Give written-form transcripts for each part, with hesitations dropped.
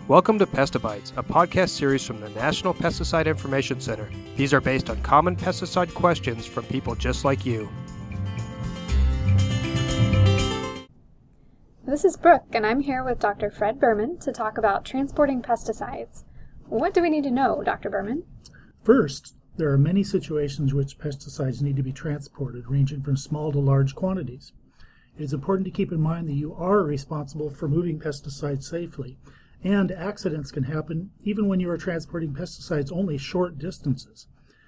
Welcome to Pestabytes, a podcast series from the National Pesticide Information Center. These are based on common pesticide questions from people just like you. This is Brooke, and I'm here with Dr. Fred Berman to talk about transporting pesticides. What do we need to know, Dr. Berman? First, there are many situations in which pesticides need to be transported, ranging from small to large quantities. It is important to keep in mind that you are responsible for moving pesticides safely, and accidents can happen even when you are transporting pesticides only short distances.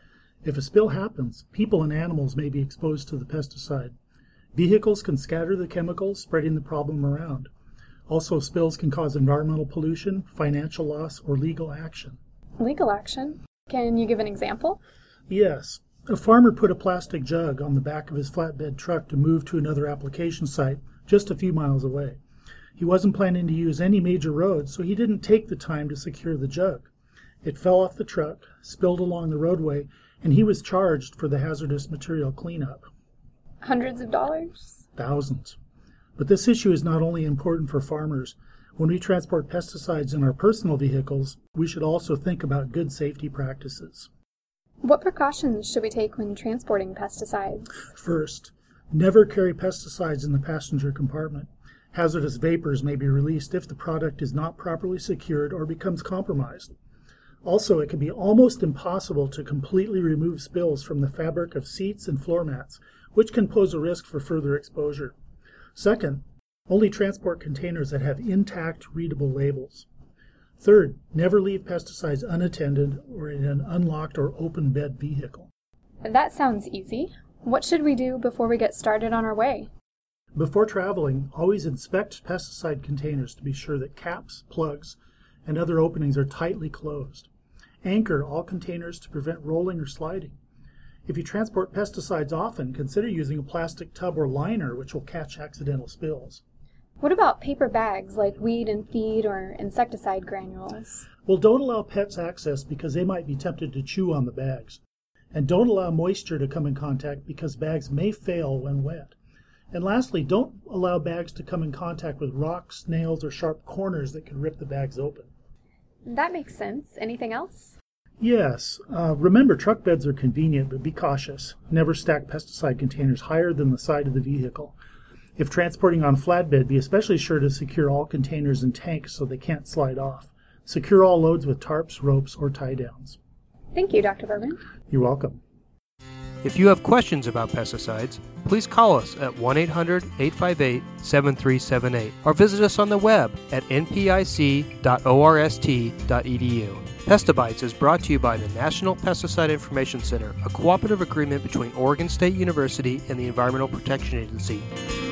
If a spill happens, people and animals may be exposed to the pesticide. Vehicles can scatter the chemicals, spreading the problem around. Also, spills can cause environmental pollution, financial loss, or legal action. Legal action? Can you give an example? Yes. A farmer put a plastic jug on the back of his flatbed truck to move to another application site just a few miles away. He wasn't planning to use any major roads, so he didn't take the time to secure the jug. It fell off the truck, spilled along the roadway, and he was charged for the hazardous material cleanup. Hundreds of dollars? Thousands. But this issue is not only important for farmers. When we transport pesticides in our personal vehicles, we should also think about good safety practices. What precautions should we take when transporting pesticides? First, never carry pesticides in the passenger compartment. Hazardous vapors may be released if the product is not properly secured or becomes compromised. Also, it can be almost impossible to completely remove spills from the fabric of seats and floor mats, which can pose a risk for further exposure. Second, only transport containers that have intact, readable labels. Third, never leave pesticides unattended or in an unlocked or open bed vehicle. That sounds easy. What should we do before we get started on our way? Before traveling, always inspect pesticide containers to be sure that caps, plugs, and other openings are tightly closed. Anchor all containers to prevent rolling or sliding. If you transport pesticides often, consider using a plastic tub or liner which will catch accidental spills. What about paper bags like weed and feed or insecticide granules? Well, don't allow pets access because they might be tempted to chew on the bags. And don't allow moisture to come in contact because bags may fail when wet. And lastly, don't allow bags to come in contact with rocks, nails, or sharp corners that could rip the bags open. That makes sense. Anything else? Yes. Remember, truck beds are convenient, but be cautious. Never stack pesticide containers higher than the side of the vehicle. If transporting on flatbed, be especially sure to secure all containers and tanks so they can't slide off. Secure all loads with tarps, ropes, or tie-downs. Thank you, Dr. Berman. You're welcome. If you have questions about pesticides, please call us at 1-800-858-7378 or visit us on the web at npic.orst.edu. Pestabytes is brought to you by the National Pesticide Information Center, a cooperative agreement between Oregon State University and the Environmental Protection Agency.